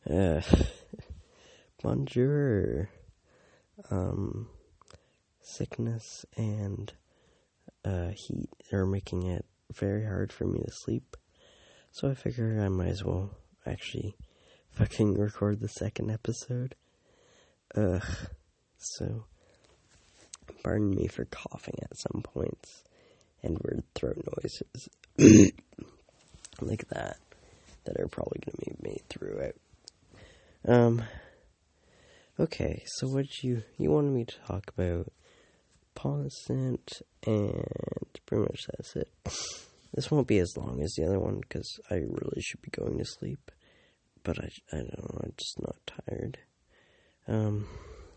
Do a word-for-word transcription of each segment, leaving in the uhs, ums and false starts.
Uh, bonjour. Um, sickness and uh, heat are making it very hard for me to sleep. So I figure I might as well actually fucking record the second episode. Ugh. So, pardon me for coughing at some points and weird throat noises like that that are probably going to be made throughout. Um, okay, so what you, you wanted me to talk about Polyscent, and pretty much that's it. This won't be as long as the other one, because I really should be going to sleep, but I, I don't know, I'm just not tired. Um,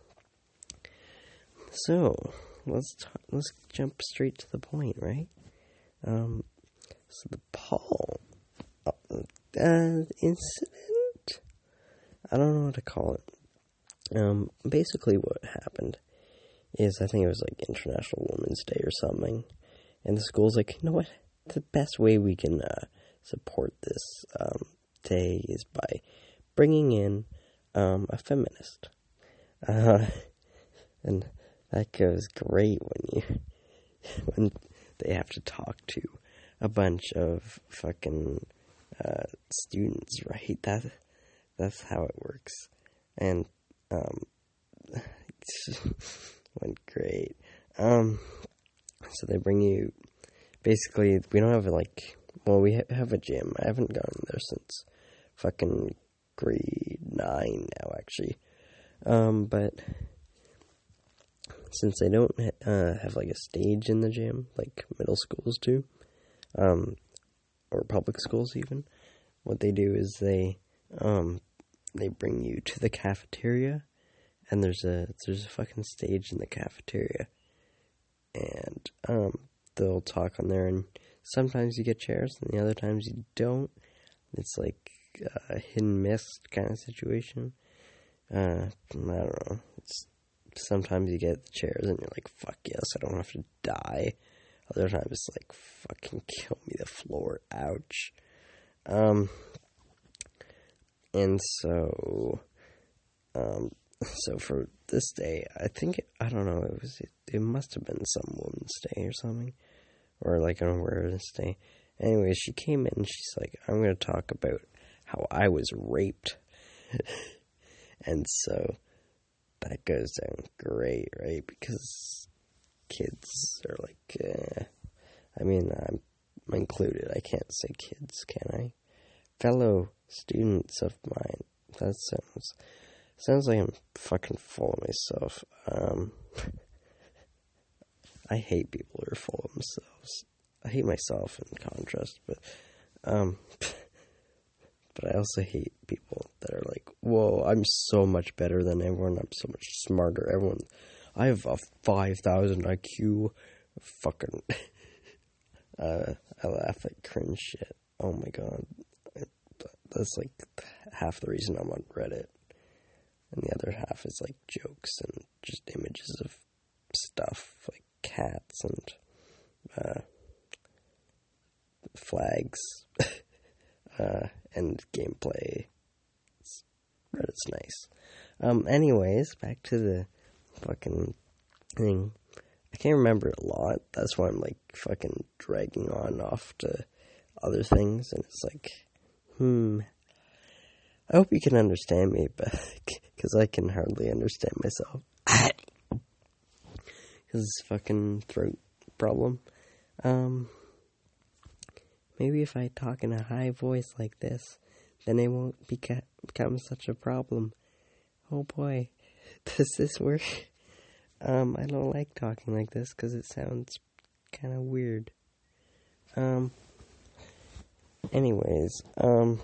so, let's talk, let's jump straight to the point, right? Um, so the Paul, uh, uh, incident? I don't know what to call it. Um, basically what happened is, I think it was like International Women's Day or something, and the school's like, you know what, the best way we can uh, support this um, day is by bringing in um, a feminist. Uh, and that goes great when you, when they have to talk to a bunch of fucking uh, students, right? That, that's how it works. And, um, went great. Um, so they bring you, basically, we don't have, like, well, we ha- have a gym. I haven't gone there since fucking grade nine now, actually. Um, but since they don't uh, have, like, a stage in the gym, like middle schools do, um, or public schools even, what they do is they, um, they bring you to the cafeteria, and there's a, there's a fucking stage in the cafeteria, and, um, they'll talk on there, and sometimes you get chairs, and the other times you don't. It's like a hit and miss kind of situation. Uh, I don't know. It's, sometimes you get the chairs, and you're like, fuck yes, I don't have to die. Other times it's like, fucking kill me, the floor, ouch. Um, and so, um, so for this day, I think, it, I don't know, it was, it, it must have been some Women's Day or something, or like an awareness day. Anyways, she came in and she's like, I'm going to talk about how I was raped. And so, that goes down great, right? Because kids are like, eh. I mean, I'm included. I can't say kids, can I? Fellow students of mine. That sounds sounds like I'm fucking full of myself. Um, I hate people who are full of themselves. I hate myself in contrast, but um, but I also hate people that are like, whoa, I'm so much better than everyone. I'm so much smarter. Everyone, I have a five thousand I Q. Fucking, uh, I laugh at cringe shit. Oh my god. That's like half the reason I'm on Reddit. And the other half is like jokes and just images of stuff like cats and uh, flags uh, and gameplay. It's, Reddit's nice. Um, anyways, back to the fucking thing. I can't remember a lot. That's why I'm like fucking dragging on off to other things. And it's like, hmm. I hope you can understand me, but because I can hardly understand myself. Because this fucking throat problem. Um, maybe if I talk in a high voice like this, then it won't beca- become such a problem. Oh boy, does this work? Um, I don't like talking like this because it sounds kind of weird. Um, anyways, um...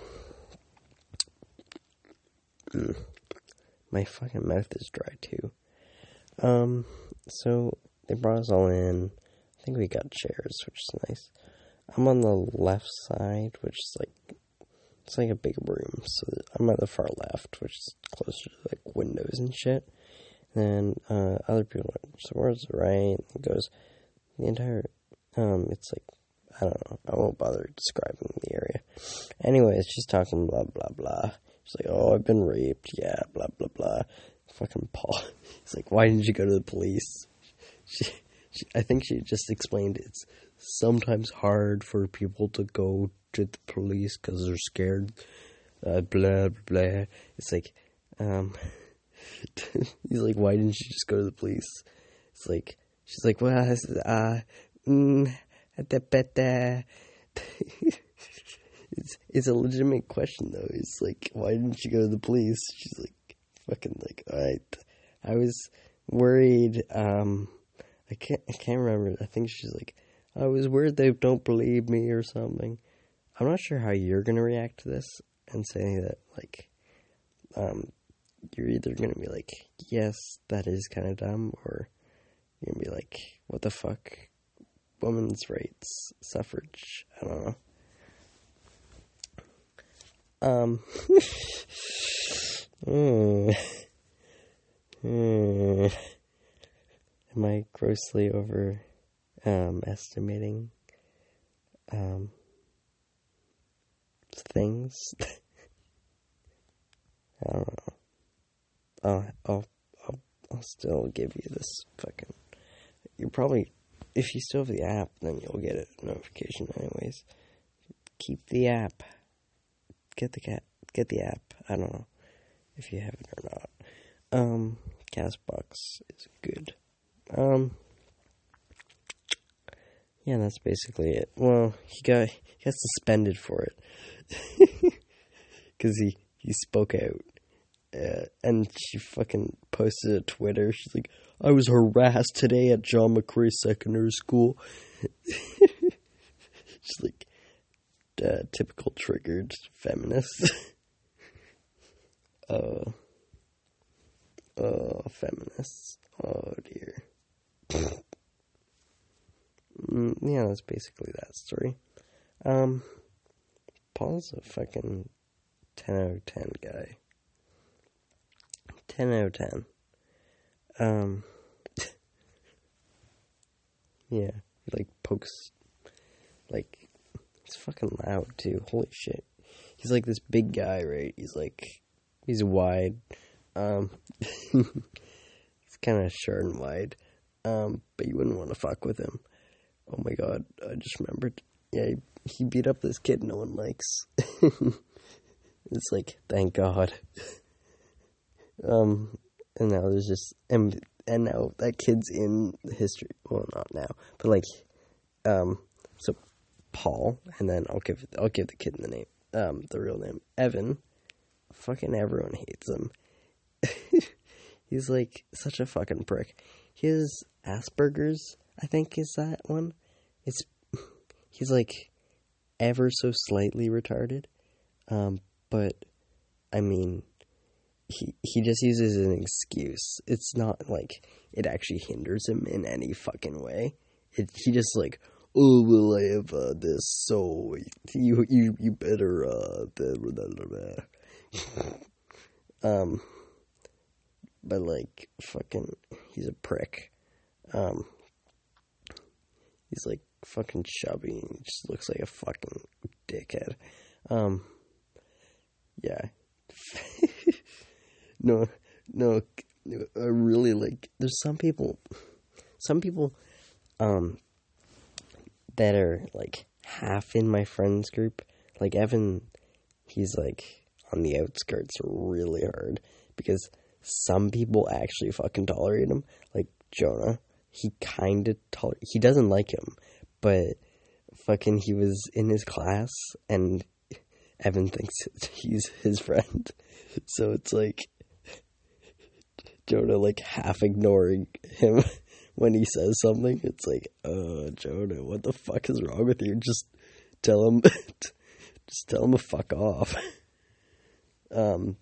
my fucking mouth is dry too. Um, so they brought us all in. I think we got chairs, which is nice. I'm on the left side, which is like, it's like a big room. So I'm at the far left, which is closer to like windows and shit. And then uh, other people are towards the right. It goes the entire. Um, it's like I don't know. I won't bother describing the area. Anyways, she's talking blah, blah, blah. She's like, oh, I've been raped. Yeah, blah, blah, blah. Fucking Paul. He's like, why didn't you go to the police? She, she, I think she just explained it's sometimes hard for people to go to the police because they're scared. Uh, blah, blah, blah. It's like, um, he's like, why didn't you just go to the police? It's like, she's like, well, uh, mm, it's, it's a legitimate question, though. It's like, why didn't you go to the police? She's like, fucking like, alright. I was worried, um, I can't, I can't remember. I think she's like, I was worried they don't believe me or something. I'm not sure how you're gonna react to this and say that, like, um, you're either gonna be like, yes, that is kind of dumb, or you're gonna be like, what the fuck? Women's rights, suffrage, I don't know. Um, mm, mm, am I grossly over, um, estimating, um, things? I don't know. I'll, I'll, I'll, I'll still give you this fucking, you're probably, if you still have the app, then you'll get a notification anyways. Keep the app. Get the cat. Get the app. I don't know if you have it or not. Um, Castbox is good. Um, yeah, that's basically it. Well, he got he got suspended for it because he he spoke out. Uh, and she fucking posted a Twitter. She's like, I was harassed today at John McCrae Secondary School. She's like, uh, typical triggered feminist. uh, oh, feminists. Oh, dear. mm, yeah, that's basically that story. Um, Paul's a fucking ten out of ten guy. ten out of ten. Um, yeah, he, like, pokes, like, it's fucking loud, too, holy shit. He's, like, this big guy, right, he's, like, he's wide, um, he's kind of short and wide, um, but you wouldn't want to fuck with him. Oh my god, I just remembered, yeah, he, he beat up this kid no one likes. It's like, thank god. Um, and now there's just, and, and now that kid's in history, well, not now, but, like, um, so, Paul, and then I'll give, I'll give the kid the name, um, the real name, Evan. Fucking everyone hates him. He's, like, such a fucking prick. His Asperger's, I think, is that one. It's, he's, like, ever so slightly retarded, um, but, I mean, He he just uses an excuse. It's not like it actually hinders him in any fucking way. It, he just like, oh, well, I have uh, this, so you you you better uh, blah, blah, blah, blah. um, but like fucking, he's a prick. Um, he's like fucking chubby and just looks like a fucking dickhead. Um, yeah. No, no, I really, like, there's some people, some people, um, that are, like, half in my friends group, like, Evan, he's, like, on the outskirts really hard, because some people actually fucking tolerate him, like, Jonah, he kinda toler- he doesn't like him, but, fucking, he was in his class, and Evan thinks he's his friend, so it's, like, Jonah, like, half ignoring him when he says something. It's like, uh, Jonah, what the fuck is wrong with you? Just tell him, just tell him to fuck off. Um,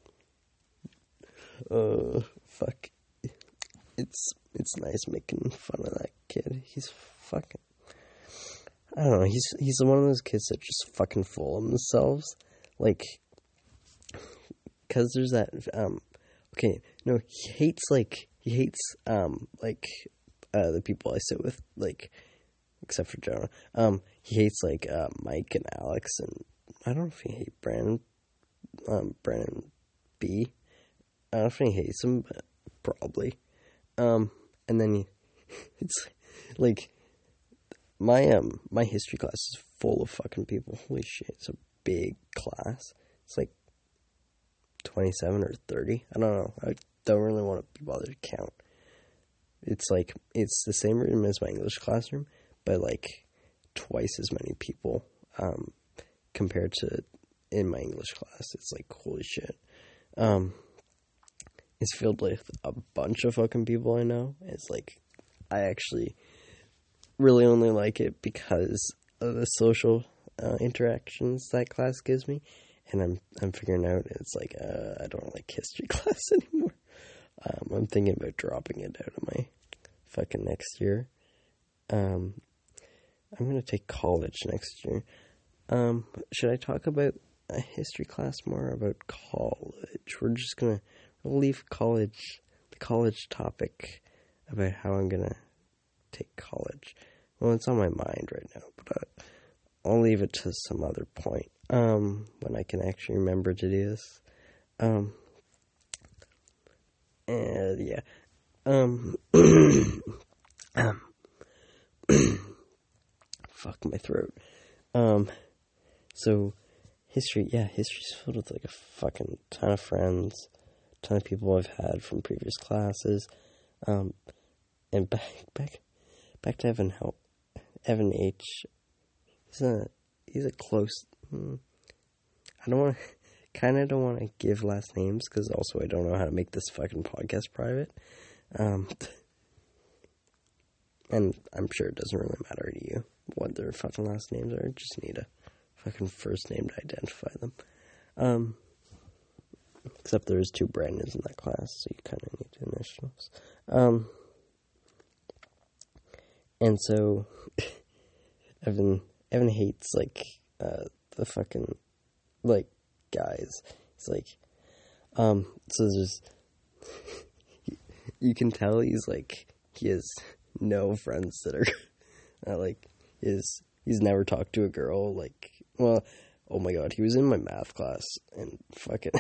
uh, fuck. It's, it's nice making fun of that kid. He's fucking, I don't know, he's, he's one of those kids that just fucking fool themselves. Like, cause there's that, um, okay, no, he hates, like, he hates, um, like, uh, the people I sit with, like, except for Jonah, um, he hates, like, uh, Mike and Alex, and I don't know if he hates Brandon, um, Brandon B. I don't know if he hates him, but probably. Um, and then he, it's, like, my, um, my history class is full of fucking people. Holy shit, it's a big class. It's, like, twenty-seven or thirty. I don't know. I don't really want to be bothered to count. It's, like, it's the same room as my English classroom, but, like, twice as many people, um, compared to in my English class. It's, like, holy shit. Um, it's filled with a bunch of fucking people I know. It's, like, I actually really only like it because of the social uh, interactions that class gives me, and I'm I'm figuring out it's like uh, I don't like history class anymore. Um, I'm thinking about dropping it out of my fucking next year. Um, I'm gonna take college next year. Um, should I talk about a history class more, or about college? We're just gonna leave college, the college topic about how I'm gonna take college. Well, it's on my mind right now, but uh, I'll leave it to some other point, um, when I can actually remember to do this. Um, and yeah, um, um, fuck my throat. Um, so history, yeah, history's filled with like a fucking ton of friends, ton of people I've had from previous classes. Um, and back, back, back to Evan Hel- Evan H. He's a, he's a close, hmm, I don't want to, kind of don't want to give last names, because also I don't know how to make this fucking podcast private. Um, and I'm sure it doesn't really matter to you what their fucking last names are. Just need a fucking first name to identify them. Um, except there's two Brandons in that class, so you kind of need initials. Um, and so Evan Evan hates like uh, the fucking like guys. It's like um, so there's you can tell he's like he has no friends that are uh, like is he's never talked to a girl. Like, well, oh my god, he was in my math class and fucking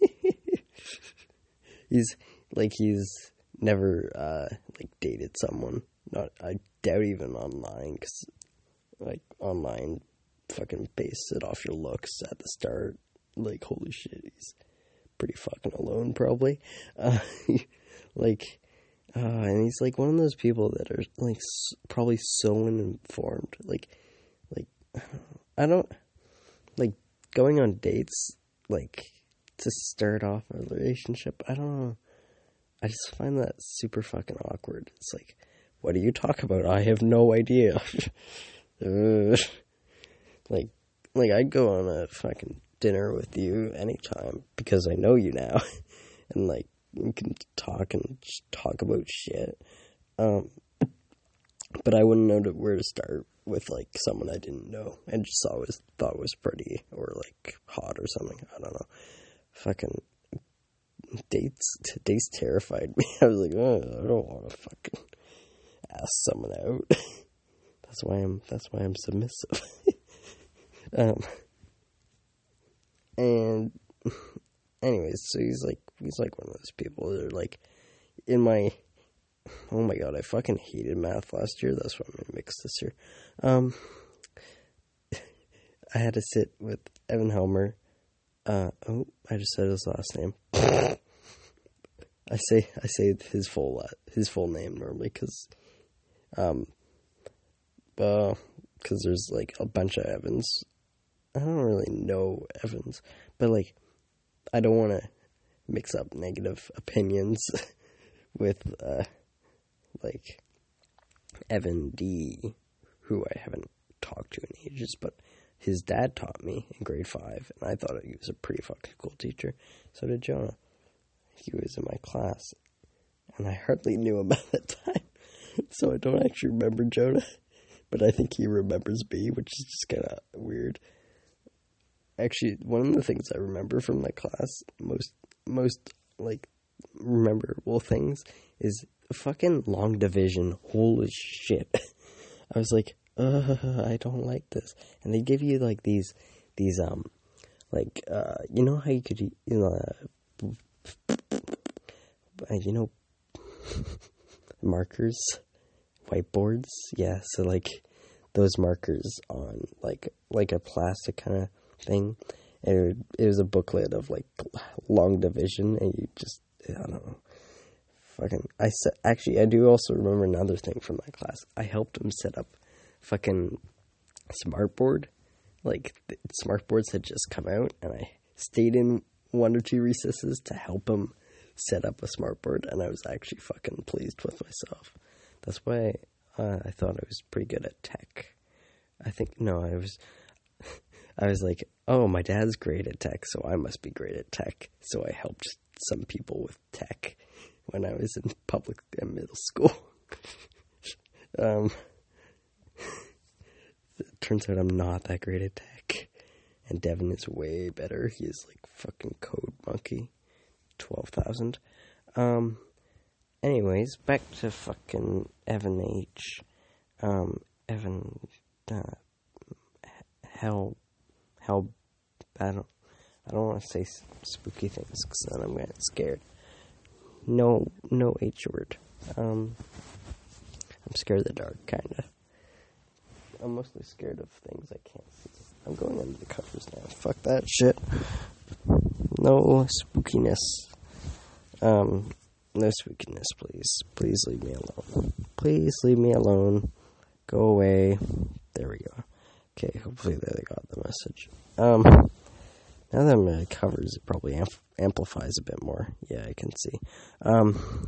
he's like he's never uh, like dated someone. Not I doubt even online, because like online fucking base it off your looks at the start. Like, holy shit, he's pretty fucking alone probably. Uh, like. Uh, and he's, like, one of those people that are, like, s- probably so uninformed. Like, like, I don't, like, going on dates, like, to start off a relationship, I don't know. I just find that super fucking awkward. It's like, what do you talk about? I have no idea. uh, like, like, I'd go on a fucking dinner with you anytime, because I know you now. And, like, we can talk and just talk about shit. Um, but I wouldn't know to, where to start with, like, someone I didn't know and just always thought was pretty or, like, hot or something. I don't know. Fucking dates, dates terrified me. I was like, oh, I don't want to fucking ask someone out. That's why I'm, that's why I'm submissive. um, and... Anyways, so he's like, he's like one of those people that are like, in my, oh my god, I fucking hated math last year, that's why I'm gonna mix this year. Um, I had to sit with Evan Helmer, uh, oh, I just said his last name. I say, I say his full, his full name normally, cause, um, uh, cause there's like a bunch of Evans. I don't really know Evans, but like, I don't want to mix up negative opinions with, uh, like, Evan D., who I haven't talked to in ages, but his dad taught me in grade five, and I thought he was a pretty fucking cool teacher. So did Jonah. He was in my class, and I hardly knew him at that time, so I don't actually remember Jonah, but I think he remembers me, which is just kind of weird. Actually, one of the things I remember from my class, most, most, like, memorable things, is fucking long division. Holy shit. I was like, uh, I don't like this. And they give you, like, these, these, um, like, uh, you know how you could, you know, uh, you know, markers, whiteboards? Yeah, so, like, those markers on, like, like a plastic kind of thing. And it, it was a booklet of, like, long division, and you just, I don't know. Fucking, I said, actually, I do also remember another thing from that class. I helped him set up fucking smartboard. Like, the smartboards had just come out, and I stayed in one or two recesses to help him set up a smartboard, and I was actually fucking pleased with myself. That's why uh, I thought I was pretty good at tech. I think, no, I was, I was like, oh, my dad's great at tech, so I must be great at tech. So I helped some people with tech when I was in public and middle school. um, it turns out I'm not that great at tech. And Devin is way better. He is like fucking Code Monkey. twelve thousand. Um, anyways, back to fucking Evan H. Um, Evan, uh, hell, hell, I don't, I don't want to say spooky things because then I'm getting scared. No, no H word. Um, I'm scared of the dark, kinda. I'm mostly scared of things I can't see. I'm going under the covers now. Fuck that shit. No spookiness. Um, no spookiness, please. Please leave me alone. Please leave me alone. Go away. There we go. Okay, hopefully they got the message. Um, now that I'm under the covers, it probably amp- amplifies a bit more. Yeah, I can see. Um,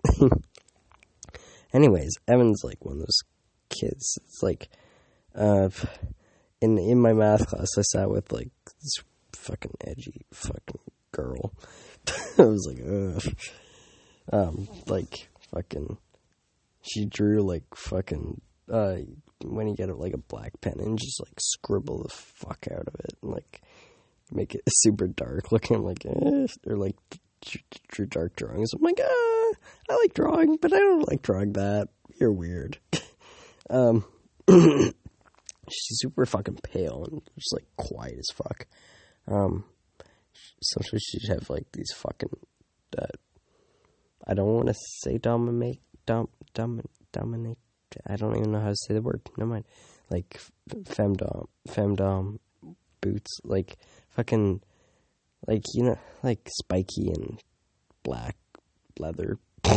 anyways, Evan's like one of those kids. It's like, uh, in in my math class, I sat with like this fucking edgy fucking girl. I was like, ugh. Um, like fucking, she drew like fucking, uh, when you get like a black pen and just like scribble the fuck out of it and like make it super dark looking, like, eh, or like drew dark drawings. I'm like, ah, I like drawing, but I don't like drawing that. You're weird. um, she's super fucking pale and just like quiet as fuck. Um, sometimes she'd have like these fucking, uh, I don't want to say dominate, dom, dom, dominate. I don't even know how to say the word. Never mind. Like femdom, femdom boots, like fucking, like, you know, like spiky and black leather.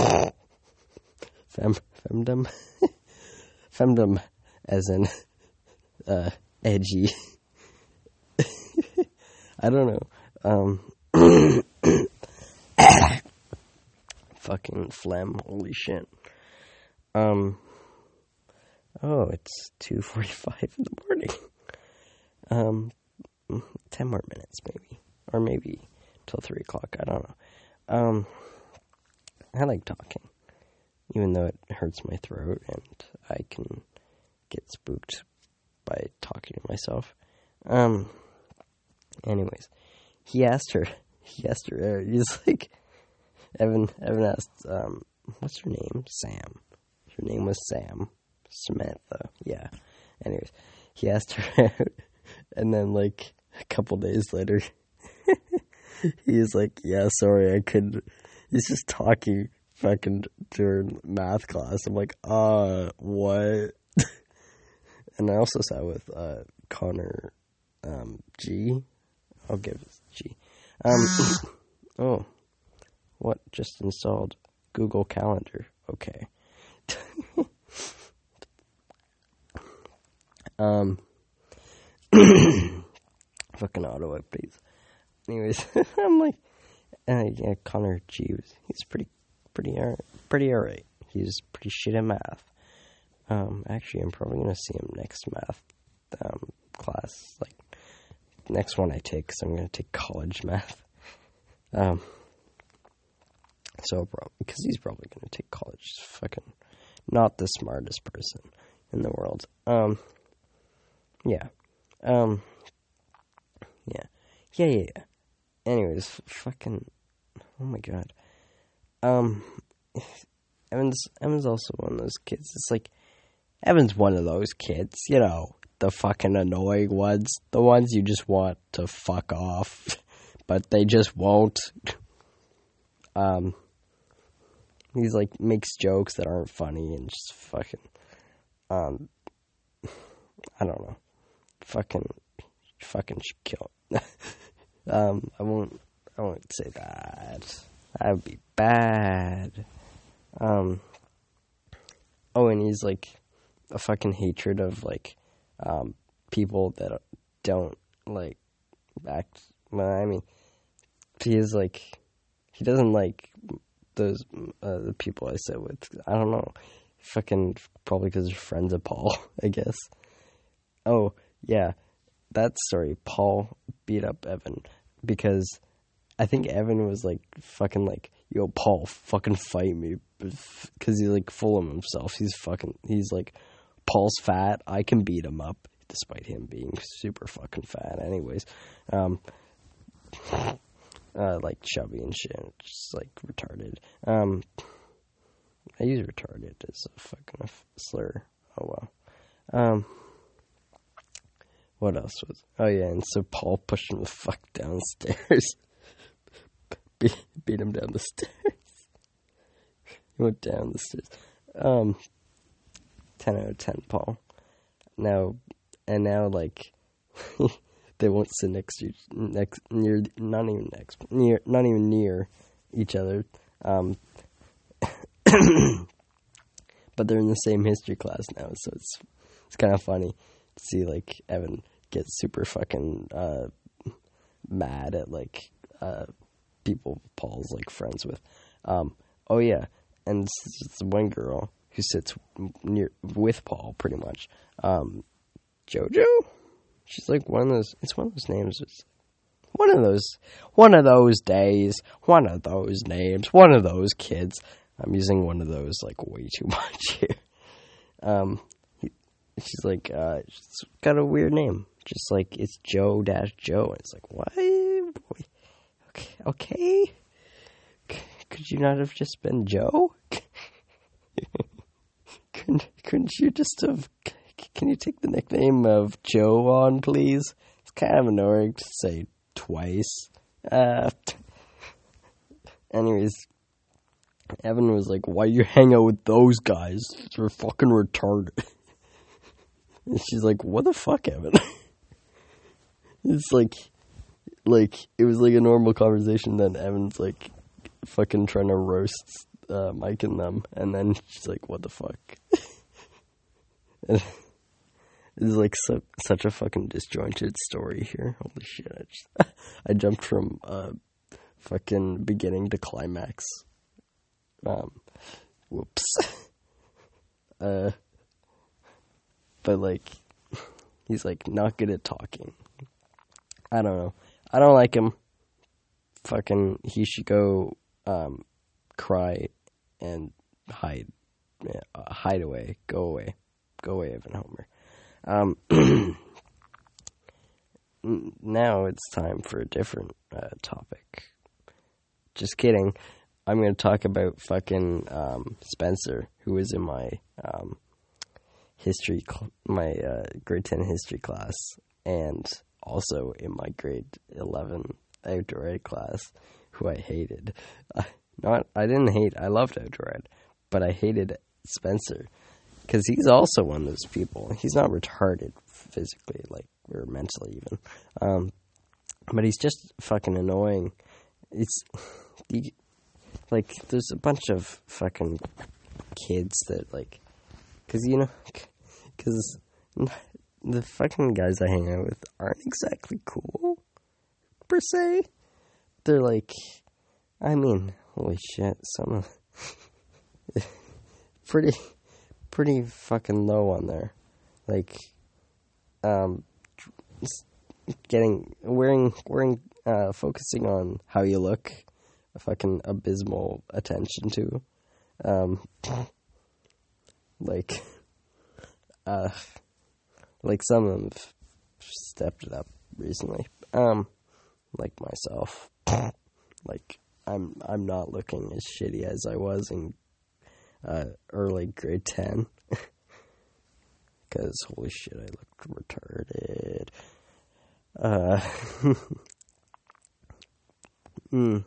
Fem, femdom, femdom, as in, uh, edgy. I don't know. Um, fucking phlegm. Holy shit. Um. Oh, it's two forty-five in the morning. Um, ten more minutes, maybe. Or maybe till three o'clock, I don't know. Um, I like talking. Even though it hurts my throat and I can get spooked by talking to myself. Um, anyways. He asked her, he asked her, he's like, Evan, Evan asked, um, what's her name? Sam. Her name was Sam. Samantha, yeah. Anyways, he asked her out, and then, like, a couple days later, he's like, yeah, sorry, I couldn't, he's just talking fucking during math class. I'm like, uh, what? And I also sat with, uh, Connor, um, G. I'll give it G. Um, oh, what just installed? Google Calendar. Okay. Um, fucking auto updates. Anyways, I'm like, uh, yeah, Connor G was, he's pretty, pretty, pretty alright. He's pretty shit at math. Um, actually, I'm probably gonna see him next math, um, class, like, next one I take, because I'm gonna take college math. Um, so, because he's probably gonna take college. He's fucking not the smartest person in the world. Um, Yeah. Um. Yeah. Yeah, yeah, yeah. Anyways, f- fucking. Oh my god. Um. Evan's, Evan's also one of those kids. It's like, Evan's one of those kids, you know, the fucking annoying ones, the ones you just want to fuck off, but they just won't. Um, he's like, makes jokes that aren't funny and just fucking, um, I don't know, fucking, fucking should kill. um, I won't, I won't say that. That would be bad. Um, oh, and he's like a fucking hatred of like, um, people that don't like act. Well, I mean, he is like, he doesn't like those uh, the people I sit with. I don't know, fucking probably because they're friends of Paul, I guess. Oh yeah, that story. Paul beat up Evan because I think Evan was like fucking like, yo, Paul, fucking fight me, because he's like full of himself. He's fucking, he's like, Paul's fat, I can beat him up, despite him being super fucking fat anyways. Um, uh, like chubby and shit, just like retarded. Um, I use retarded as a fucking slur. Oh well. Um, what else was, oh yeah, and so Paul pushed him the fuck downstairs. Beat, beat him down the stairs. He went down the stairs. Um, ten out of ten, Paul. Now, and now, like, they won't sit next to next near, not even next, near, not even near each other. Um, but they're in the same history class now, so it's it's kind of funny to see like Evan get super fucking uh, mad at like uh. people Paul's like friends with. Um, oh yeah, and it's one girl who sits near with Paul pretty much. Um, Jojo? She's like one of those, it's one of those names. It's one of those, one of those days, one of those names, one of those kids. I'm using one of those like way too much here. Um, he, she's like, uh, she's got a weird name. Just like, it's Joe dash Joe. And it's like, what? Okay, could you not have just been Joe? couldn't, couldn't you just have, can you take the nickname of Joe on, please? It's kind of annoying to say twice. Uh, anyways, Evan was like, why you hang out with those guys? They're fucking retarded. And she's like, what the fuck, Evan? It's like, Like, it was like a normal conversation, then Evan's like fucking trying to roast uh, Mike and them, and then she's like, what the fuck? And it's like so, such a fucking disjointed story here. Holy shit. I, just, I jumped from uh, fucking beginning to climax. Um, whoops. uh, but like, he's like not good at talking. I don't know. I don't like him. Fucking, he should go um, cry and hide. Yeah, uh, hide away. Go away. Go away, Evan Homer. Um, now it's time for a different uh, topic. Just kidding. I'm going to talk about fucking um, Spencer, who was in my um, history, cl- my uh, grade ten history class, and also in my grade eleven outdoor ed class, who I hated. Uh, not, I didn't hate, I loved outdoor ed, but I hated Spencer, because he's also one of those people. He's not retarded physically, like, or mentally even, um, but he's just fucking annoying. It's, he, like, there's a bunch of fucking kids that, like, because, you know, because the fucking guys I hang out with aren't exactly cool, per se. They're like, I mean, holy shit, some of pretty, pretty fucking low on there. Like, um, getting, wearing, wearing, uh, focusing on how you look, a fucking abysmal attention to. Um, like, uh, like some of them have stepped it up recently. Um, like myself. Like, I'm, I'm not looking as shitty as I was in, uh, early grade ten. because holy shit, I looked retarded. Uh, mm.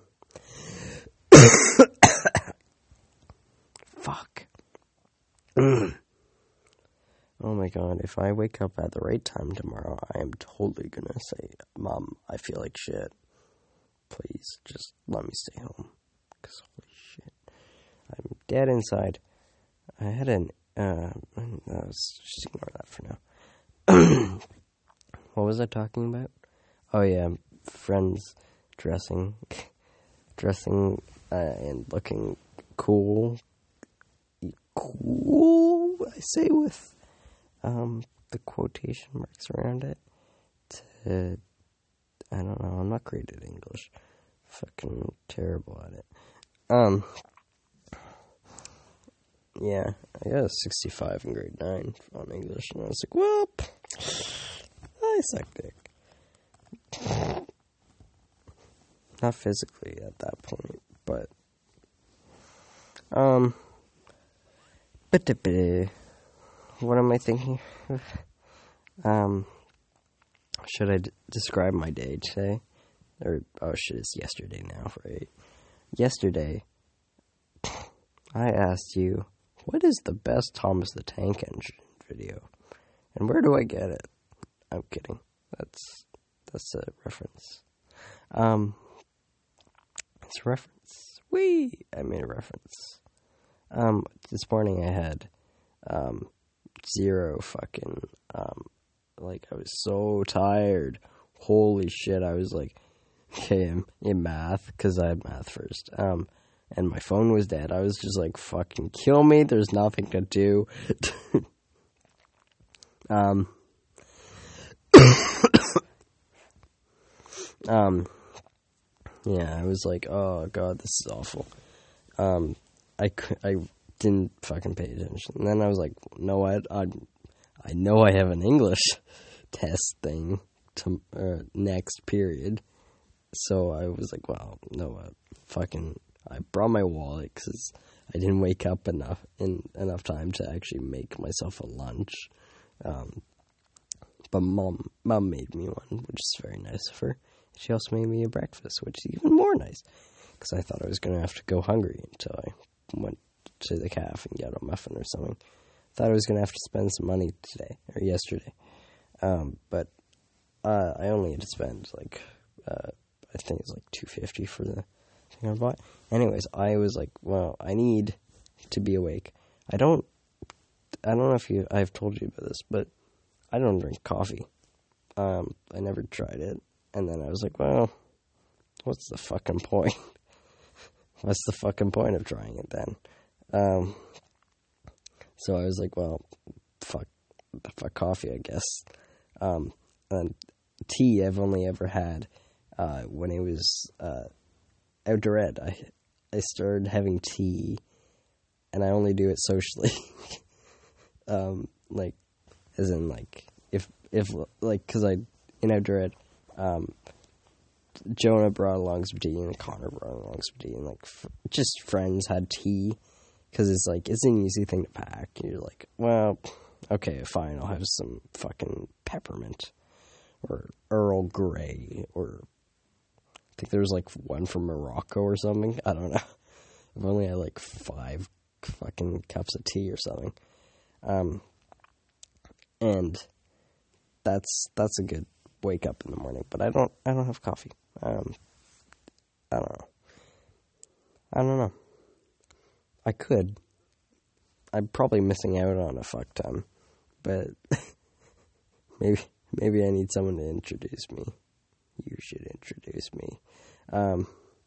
Fuck. Mm. Oh my god, if I wake up at the right time tomorrow, I am totally gonna say, Mom, I feel like shit. Please, just let me stay home. Because holy shit. I'm dead inside. I had an, uh, let's just ignore that for now. What was I talking about? Oh yeah, friends dressing, dressing, uh, and looking cool. Cool, I say with, um, the quotation marks around it. To, I don't know, I'm not great at English. Fucking terrible at it. Um, yeah, I got a sixty-five in grade nine on English, and I was like, well, I suck dick. Not physically at that point, but, um, but what am I thinking? um, should I d- describe my day today? Or, oh shit, it's yesterday now, right? Yesterday, I asked you, what is the best Thomas the Tank Engine video? And where do I get it? I'm kidding. That's, that's a reference. Um, it's a reference. Whee! I made a reference. Um, this morning I had, um, zero fucking, um, like, I was so tired. Holy shit, I was like, okay, in, in math, because I had math first, um, and my phone was dead. I was just like, fucking kill me, there's nothing to do. um, um, yeah, I was like, oh god, this is awful. Um, I, I didn't fucking pay attention. And then I was like, no, I, I, I know I have an English test thing to, uh, next period. So I was like, well, no, uh, fucking, I brought my wallet because I didn't wake up enough in enough time to actually make myself a lunch. Um, but mom, mom made me one, which is very nice of her. She also made me a breakfast, which is even more nice because I thought I was going to have to go hungry until I went to the cafe and get a muffin or something. Thought I was going to have to spend some money today or yesterday. Um, but uh, I only had to spend like, uh, I think it's like two hundred fifty dollars for the thing I bought. Anyways, I was like, well, I need to be awake. I don't, I don't know if you, I've told you about this, but I don't drink coffee. Um, I never tried it. And then I was like, well, what's the fucking point? What's the fucking point of trying it then? Um, so I was like, well, fuck, fuck coffee, I guess. Um, and tea I've only ever had, uh, when it was, uh, outdoor ed. I, I started having tea, and I only do it socially. um, like, as in, like, if, if, like, cause I, in outdoor ed, um, Jonah brought along some tea, and Connor brought along some tea, and, like, f- just friends had tea, because it's, like, it's an easy thing to pack. You're like, well, okay, fine, I'll have some fucking peppermint, or Earl Grey, or, I think there was, like, one from Morocco or something, I don't know. I've only had, like, five fucking cups of tea or something. Um, and that's, that's a good wake up in the morning, but I don't, I don't have coffee. Um, I don't know. I don't know. I could. I'm probably missing out on a fuck ton, but maybe, maybe I need someone to introduce me. You should introduce me. Um,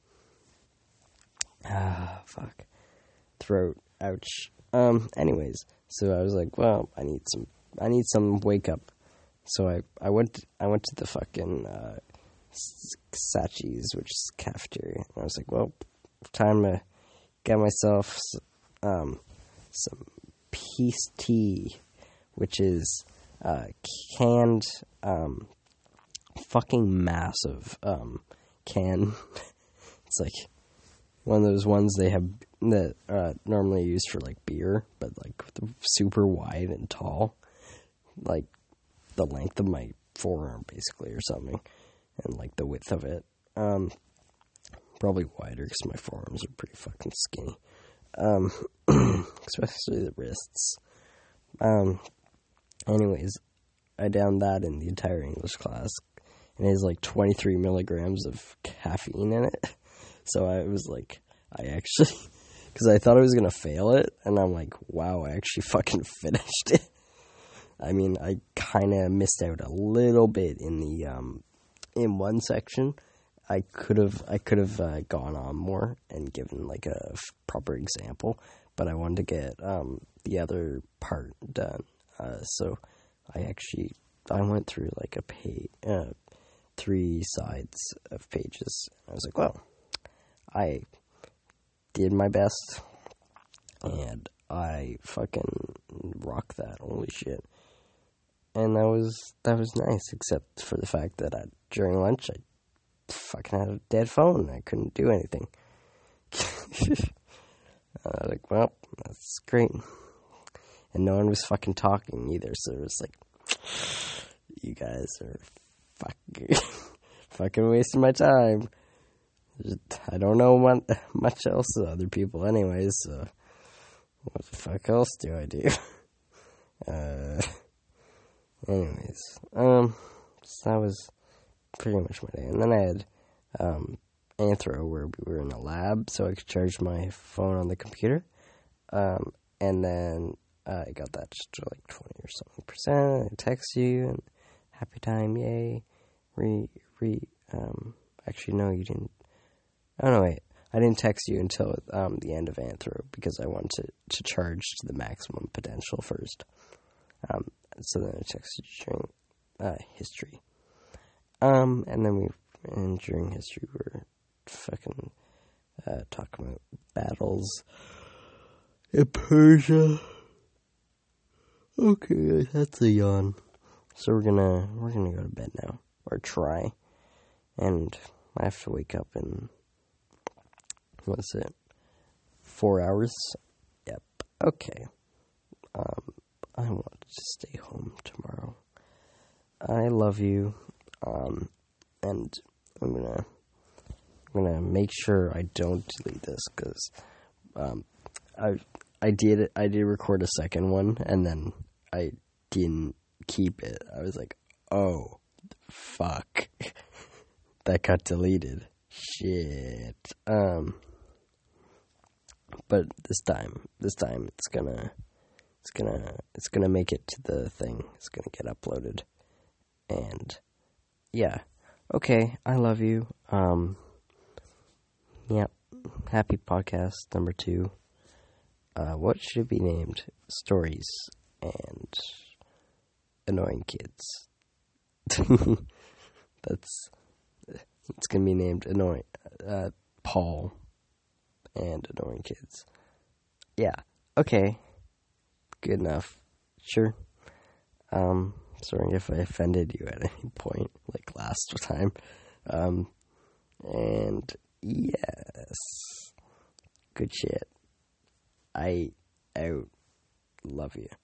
ah, fuck. Throat, ouch. Um, anyways, so I was like, well, I need some, I need some wake up. So I, I went, I went to the fucking, uh, Sachi's, which is cafeteria, and I was like, well, time to get myself, um, some peace tea, which is, uh, canned, um, fucking massive, um, can. It's like one of those ones they have that, uh, normally used for, like, beer, but, like, super wide and tall. like, the length of my forearm, basically, or something, and, like, the width of it. Um, probably wider, because my forearms are pretty fucking skinny. Um, especially the wrists. Um, anyways, I downed that in the entire English class, and it has, like, twenty-three milligrams of caffeine in it. So I was like, I actually, because I thought I was going to fail it, and I'm like, wow, I actually fucking finished it. I mean, I kind of missed out a little bit in the, um, in one section. I could have, I could have uh, gone on more and given, like, a f- proper example, but I wanted to get, um, the other part done. Uh, so I actually, I went through, like, a page, uh, three sides of pages. I was like, well, I did my best, and I fucking rocked that, holy shit. And that was, that was nice, except for the fact that I, during lunch, I fucking had a dead phone, I couldn't do anything. I was like, well, that's great. And no one was fucking talking either, so it was like, you guys are fucking, fucking wasting my time. I don't know what, much else to other people anyways, so what the fuck else do I do? uh, anyways, um, so that was pretty much my day. And then I had, um, Anthro, where we were in a lab, so I could charge my phone on the computer, um, and then uh, I got that just to like twenty or something percent, I text you, and happy time, yay, re, re, um, actually, no, you didn't. Oh, no, wait. I didn't text you until um, the end of Anthro because I wanted to, to charge to the maximum potential first. Um, so then I texted you during uh, history. Um, and then we, and during history, we were fucking uh, talking about battles in Persia. Okay, that's a yawn. So we're gonna, we're gonna go to bed now. Or try. And I have to wake up in... What is it? Four hours? Yep. Okay. Um, I want to stay home tomorrow. I love you. Um, and I'm gonna, I'm gonna make sure I don't delete this because, um, I, I did, I did record a second one and then I didn't keep it. I was like, oh, fuck. That got deleted. Shit. Um, But this time, this time it's gonna, it's gonna, it's gonna make it to the thing. It's gonna get uploaded, and yeah, okay. I love you. Um, yep. Happy podcast number two. Uh, what should it be named? Stories and annoying kids. That's. It's gonna be named annoying. Uh, Paul. And annoying kids. Yeah. Okay. Good enough. Sure. Um, sorry if I offended you at any point, like last time. Um, and yes. Good shit. I out. Love you.